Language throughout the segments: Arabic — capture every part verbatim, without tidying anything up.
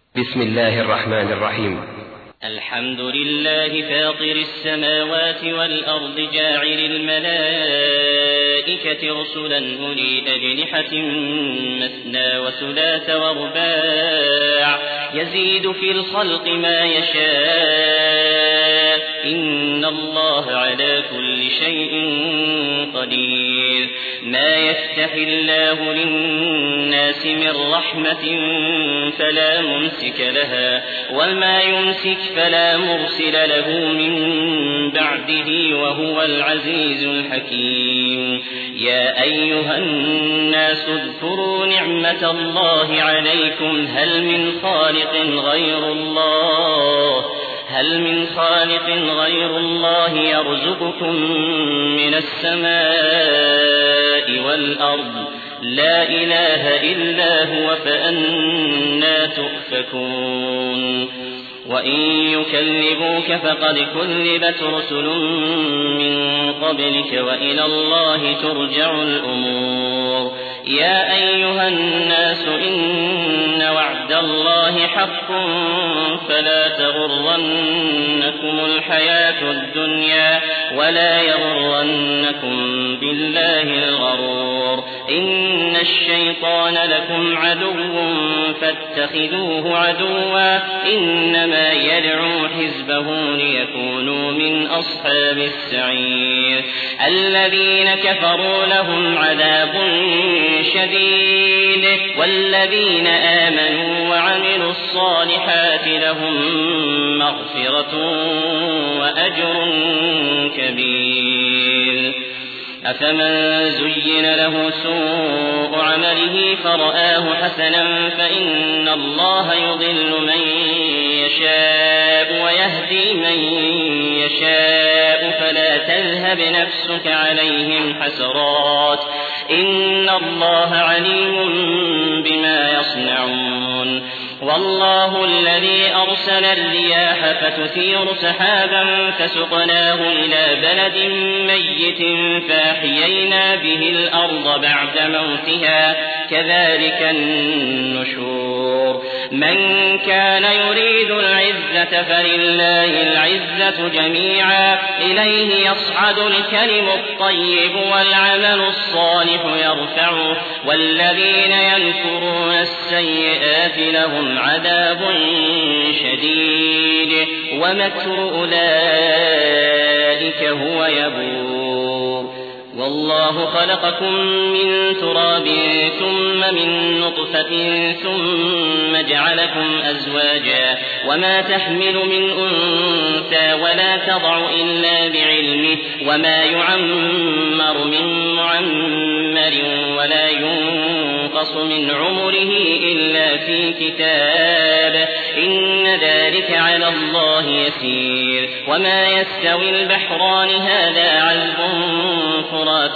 بسم الله الرحمن الرحيم. الحمد لله فاطر السماوات والأرض جاعل الملائكة رسلا أولي أجنحة مثنى وثلاث ورباع يزيد في الخلق ما يشاء إن الله على كل شيء قدير. ما يفتح الله للناس من رحمة فلا ممسك لها وما يمسك فلا مرسل له من بعده وهو العزيز الحكيم. يا أيها الناس اذكروا نعمة الله عليكم هل من خالق غير الله هل من خالق غير الله يرزقكم من السماء والأرض لا إله إلا هو فأنى تؤفكون. وإن يكذبوك فقد كذبت رسل من قبلك وإلى الله ترجع الأمور. يا أيها الناس إن وعد الله حق فلا تغرنكم الحياة الدنيا ولا يغرنكم بالله الغرور. إن الشيطان لكم عدو فاتخذوه عدوا إنما يدعو حزبه ليكونوا من أصحاب السعير. الذين كفروا لهم عذاب شديد والذين آمنوا وعملوا الصالحات لهم مغفرة وأجر كبير. أفمن زين له سوء عمله فرآه حسنا فإن الله يضل من يشاء ويهدي من يشاء فلا تذهب نفسك عليهم حسرات إن الله عليم بما يصنعون. والله الذي أرسل الرياح فتثير سحابا فسقناه إلى بلد ميت فأحيينا به الأرض بعد موتها كذلك النشور. من كان يريد العزة فلله العزة جميعا إليه يصعد الكلم الطيب والعمل الصالح يرفعه والذين يمكرون السيئات لهم عذاب شديد ومكر أولئك هو يبور. والله خلقكم من تراب ثم من نطفة ثم جعلكم أزواجا وما تحمل من أنثى ولا تضع إلا بعلمه وما يعمر من معمر ولا ينقص من عمره إلا في كتاب إن ذلك على الله يسير. وما يستوي البحران هذا عذب فرات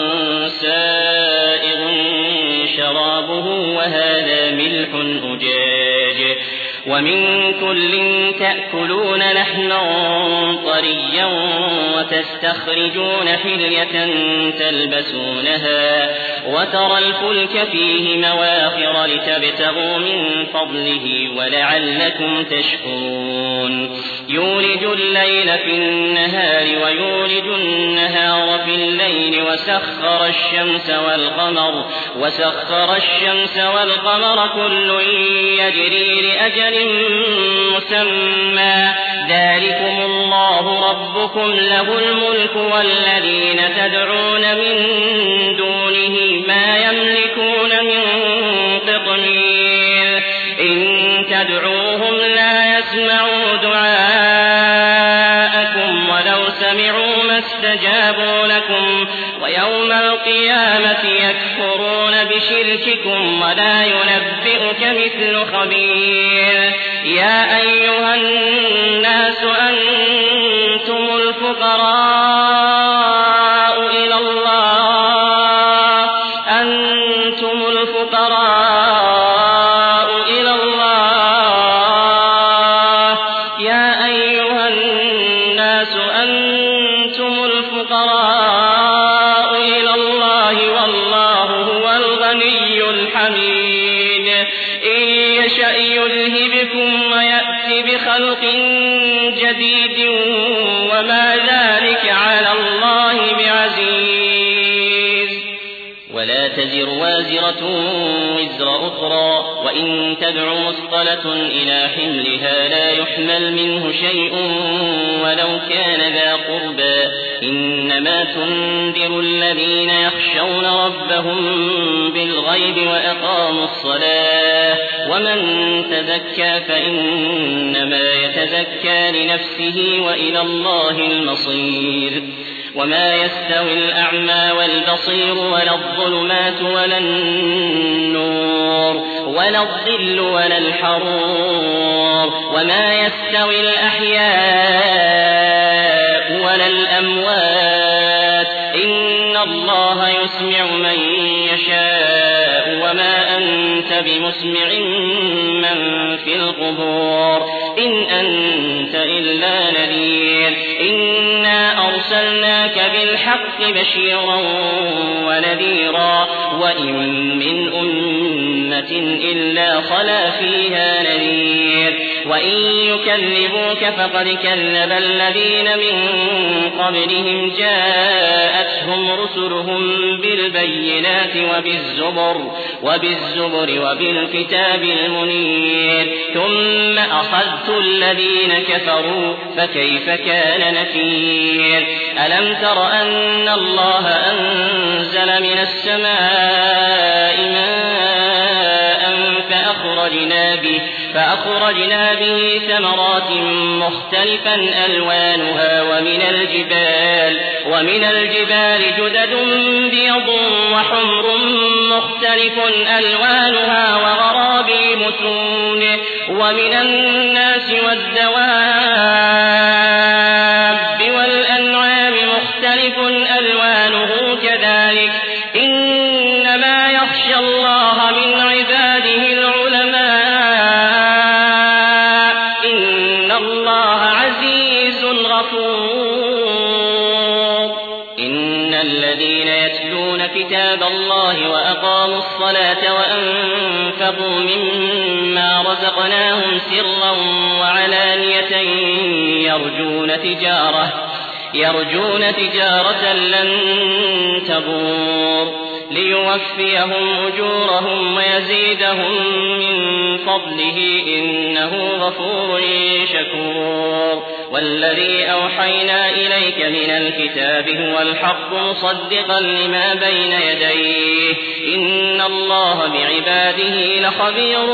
سائغ شرابه وهذا ملح أجاج ومن كل تأكلون لحما طريا وتستخرجون حلية تلبسونها وترى الفلك فيه مواخر لتبتغوا من فضله ولعلكم تشكرون. يولج الليل في النهار ويولج النهار في الليل وسخر الشمس والقمر وسخر الشمس والقمر كل يجري لأجل مسمى ذلكم الله ربكم له الملك والذين تدعون من دونه ما يملكون من قطمير إن تدعوهم لا يسمعوا دعاءكم ولو سمعوا ما استجابوا لكم ويوم القيامة يكفرون بشرككم ولا ينبئك مثل خبير. يا أيها الناس أنتم الفقراء إلى الله أنتم الفقراء إلى الله يا أيها الناس أنتم الفقراء إلى الله والله هو الغني الحميد. إن يشأ يذهبكم ويأت بخلق جديد وما ذلك على الله بعزيز. ولا تزر وازرة وزر أخرى وإن تدع مثقلة إلى حملها لا يحمل منه شيء ولو كان ذا قربى إنما تنذر الذين يخشون ربهم بالغيب وأقاموا الصلاة ومن تزكى فإنما يتزكى لنفسه وإلى الله المصير. وما يستوي الأعمى والبصير ولا الظلمات ولا النور ولا الظل ولا الحرور وما يستوي الأحياء ولا الأموات إن الله يسمع من يشاء وما أنت بمسمع من في القبور إن أنت إلا نذير. إنا أرسلناك بالحق بشيرا ونذيرا وإن من أمة إلا خلا فيها نذير وإن يكذبوك فقد كذب الذين من قبلهم جاءتهم رسلهم بالبينات وبالزبر وبالزبر وبالكتاب المنير ثم أخذت الذين كفروا فكيف كان نكير. ألم تر أن الله أنزل من السماء ماء فأخرجنا به فأخرجنا به ثمرات مختلفا ألوانها ومن الجبال ومن الجبال جدد بيض وحمر مختلف ألوانها وغرابي مسود ومن الناس والدواب والأنعام مختلف ألوانه كذلك إنما يخشى الله من عباده العلماء إن الله عزيز غفور. إن الذين يتلون كتاب الله وأقاموا الصلاة وأنفقوا مما رزقناهم سرا وعلانية يرجون تجارة يرجون تجارة لن تبور ليوفيهم أجورهم ويزيدهم من فضله إنه غفور شكور. والذي أوحينا إليك من الكتاب هو الحق مصدقا لما بين يديه إن الله بعباده لخبير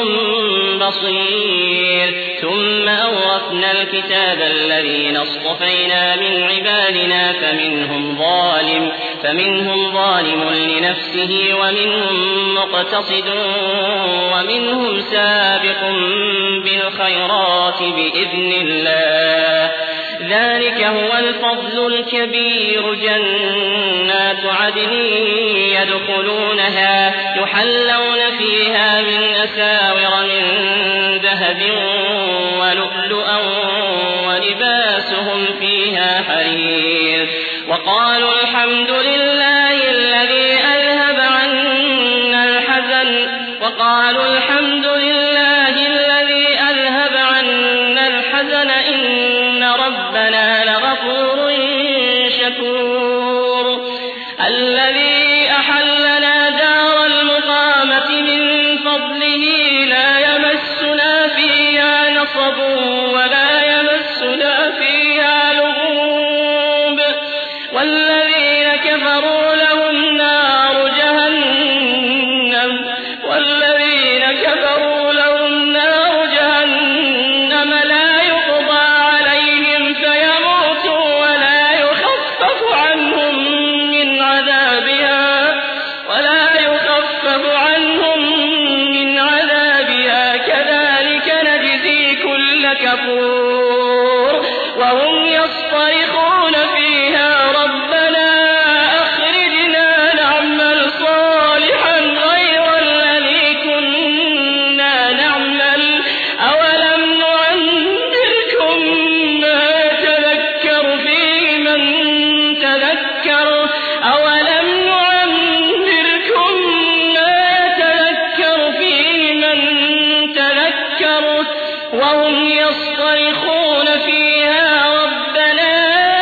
بصير. ثم أورثنا الكتاب الذين اصطفينا من عبادنا فمنهم ظالم فمنهم ظالم لنفسه ومنهم مقتصد ومنهم سابق بالخيرات بإذن الله ذلك هو الفضل الكبير. جنات عدن يدخلونها يحلون فيها من أساور من ذهب ولؤلؤا ولباسهم فيها حرير. وقالوا الحمد لله الذي أذهب عنا الحزن وقالوا الحمد لله الذي أذهب عنا الحزن إن ربنا لغفور شكور. الذي أحلنا دار المقامة من فضله لا يمسنا فيها نصب ولا يمسنا فيها لغوب والذين كفروا لهم نار جهنم والذين كفروا لهم نار جهنم لا يقضى عليهم فيموتوا ولا يخفف عنهم من عذابها ولا يخفف عنهم من عذابها كذلك نجزي كل كفور. وهم يصطرخون فيها ربنا أخرجنا نعمل صالحا غير الذي كنا نعمل أولم نعمركم ما يتذكر فيه من تذكر أولم نعمركم ما يتذكر فيه من تذكر وهم يصطرخون فيها ربنا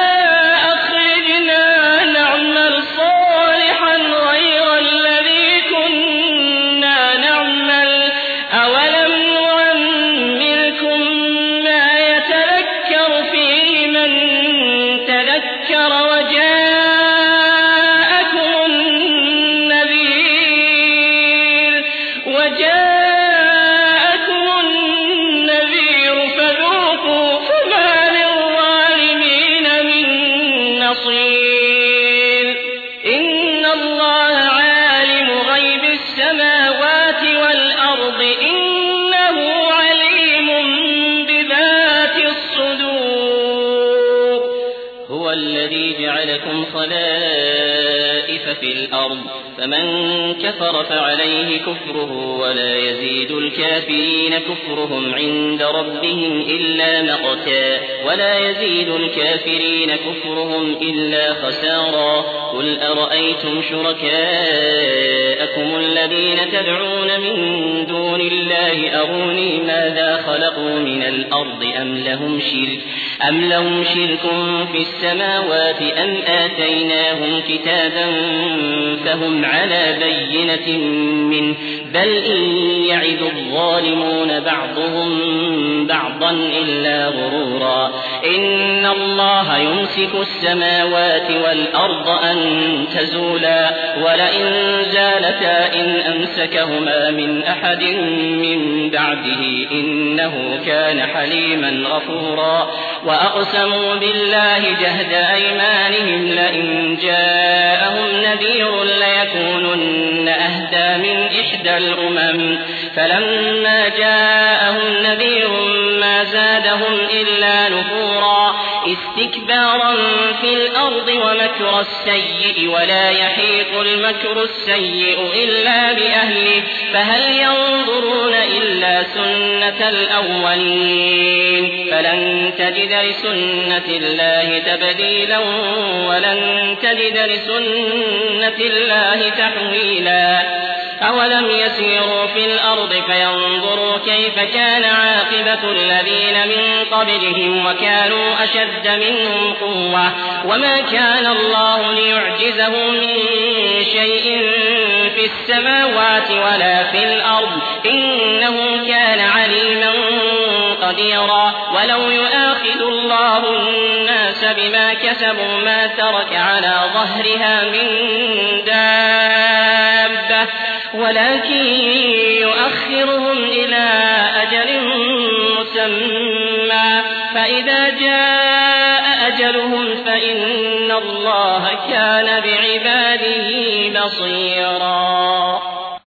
أخرجنا نعمل صالحا غير الذي كنا نعمل أولم نعمركم ما يتذكر فيه من تذكر وجاءكم النذير وجاءكم النذير فذوقوا فما للظالمين من نصير إن الله عالم غيب السماوات والأرض إنه عليم بذات الصدور هو الذي جعلكم خلائف في الأرض فمن كفر فعليه كفره ولا يزيد الكافرين كفرهم عند ربهم إلا مقتا ولا يزيد الكافرين كفرهم إلا خسارا قل أرأيتم شركاءكم الذين تدعون من دون الله أروني ماذا خلقوا من الأرض أم لهم شرك أم لهم شرك في السماوات أم آتيناهم كتابا فهم على بينة منه بل إن يعد الظالمون بعضهم بعضا إلا غرورا إن الله يمسك السماوات والأرض أن تزولا ولئن زالتا إن أمسكهما من أحد من بعده إنه كان حليما غفورا وأقسموا بالله جهد أيمانهم لئن جاءهم نذير ليكونن أهدى من إحدى الأمم فلما جاءهم نذير ما زادهم إلا نفورا استكبارا في الأرض ومكر السيء ولا يحيق المكر السيء إلا بأهله فهل ينظرون إلا سنة الأولين فلن تجد لسنة الله تبديلا ولن تجد لسنة الله تحويلا أولم يسيروا في الأرض فينظروا كيف كان عاقبة الذين من قبلهم وكانوا أشد منهم قوة وما كان الله ليعجزه من شيء في السماوات ولا في الأرض إنه كان عليما قديرا ولو يؤاخذ الله الناس بما كسبوا ما ترك على ظهرها من دابة ولكن يؤخرهم إلى أجل مسمى فإذا جاء أجلهم فإن الله كان بعباده بصيرا